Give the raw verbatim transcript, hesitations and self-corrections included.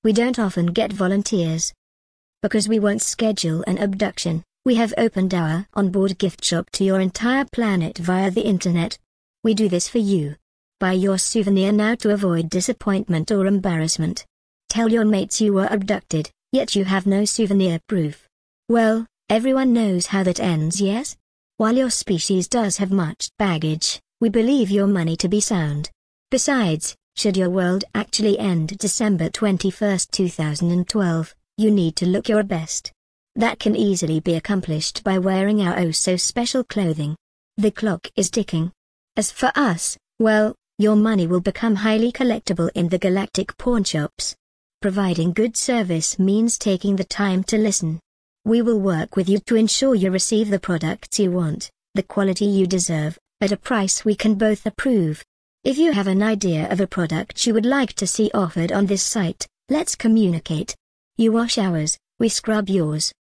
We don't often get volunteers. Because we won't schedule an abduction, we have opened our onboard gift shop to your entire planet via the internet. We do this for you. Buy your souvenir now to avoid disappointment or embarrassment. Tell your mates you were abducted, yet you have no souvenir proof. Well, everyone knows how that ends, yes? While your species does have much baggage, we believe your money to be sound. Besides, should your world actually end December twenty-first two thousand twelve, you need to look your best. That can easily be accomplished by wearing our oh-so-special clothing. The clock is ticking. As for us, well, your money will become highly collectible in the galactic pawnshops. Providing good service means taking the time to listen. We will work with you to ensure you receive the products you want, the quality you deserve, at a price we can both approve. If you have an idea of a product you would like to see offered on this site, let's communicate. You wash ours, we scrub yours.